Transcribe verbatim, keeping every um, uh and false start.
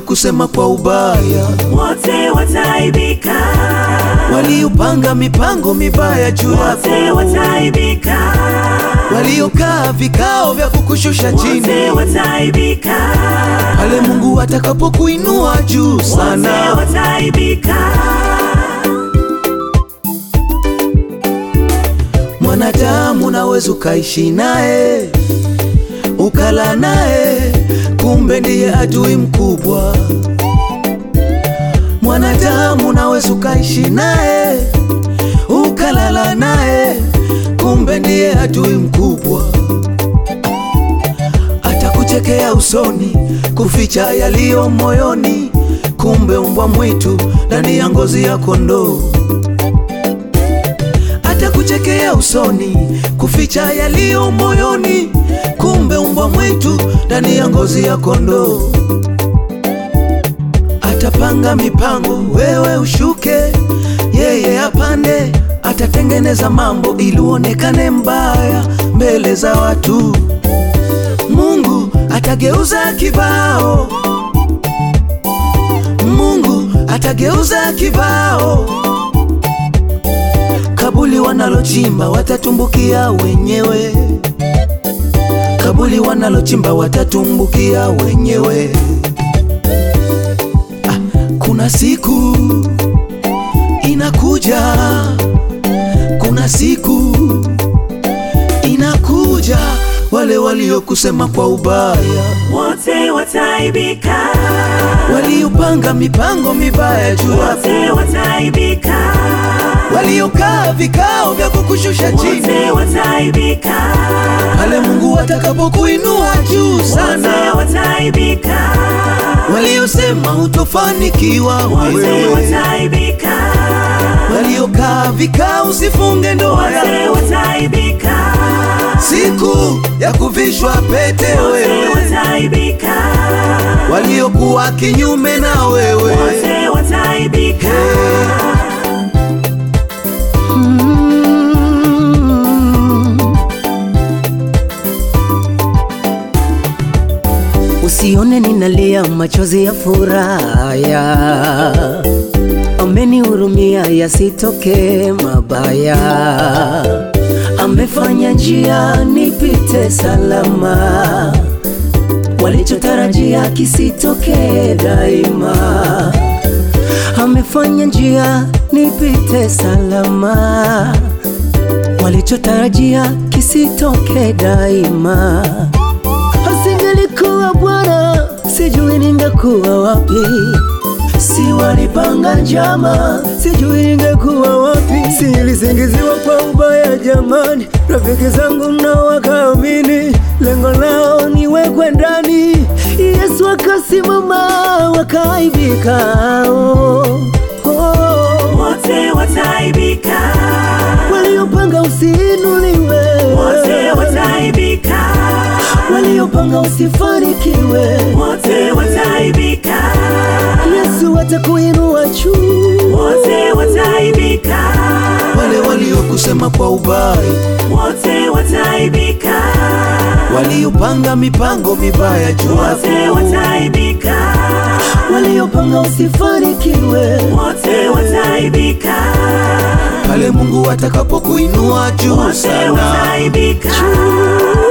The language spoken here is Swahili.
waliokusema kwa ubaya wote wataibika. Waliopanga mipango mibaya juu yako wote wataibika. Waliokaa vikao vya kukushusha chini wote wataibika. Pale Mungu atakapokuinua juu sana wote wataibika. Mwanadamu naweza ukaishi naye ukala naye, kumbe ndiye adui mkubwa. Mwanadamu naweza ukaishi naye ukalala naye, kumbe ndiye adui mkubwa. Atakuchekea usoni, kuficha yaliyo moyoni, kumbe umbwa mwitu ndani ya ngozi ya kondoo. Atakuchekea usoni, kuficha yaliyo moyoni, kumbe umbwa mwitu ndani ya ngozi ya kondoo. Atapanga mipango wewe ushuke, yeye apande. Atatengeneza mambo ili uonekane mbaya mbele za watu. Mungu atageuza kibao, Mungu atageuza kibao. Kabuli wanalochimba watatumbukia wenyewe, kabuli wanalochimba watatumbukia wenyewe. Ah, kuna siku inakuja, kuna siku inakuja, wale waliokusema kwa ubaya wote wataibika. Waliopanga mipango mibaya juu yako wote wataibika. Waliokaa vikao vya kukushusha chini wote wataibika. Pale Mungu atakapokuinua juu sana wote wataibika. Waliosema utofanikiwa wote wataibika. Waliokaa vikao usifunge ndoa yako wote wataibika. Siku ya kuvishwa pete wewe wote wataibika. Waliokuwa kinyume na wewe wote wataibika. Usione ninalia machozi ya furaha, amenihurumia yasitoke mabaya. Amefanya njia nipite salama, walichotarajia kisitoke daima. Amefanya njia nipite salama, walichotarajia kisitoke daima. Asingelikuwa Bwana, sijui ningekuwa wapi. Si walipanga njama, sijui ningekuwa wapi. Si nilisingiziwa kwa ubaya jamani, rafiki zangu nao wakaamini, lengo lao niwekwe ndani. Yesu akasimama wakaibika. oh, oh. wote wataibika. Waliopanga usiinuliwe wote wataibika. Waliopanga usifanikiwe wote wataibika. Yesu atakuinua juu wote wataibika. Wale waliokusema kwa ubaya wote wataibika. Waliopanga mipango mibaya juu yako wote wataibika. Waliopanga usifanikiwe wote wataibika. Pale Mungu atakapokuinua juu wote sana wataibika.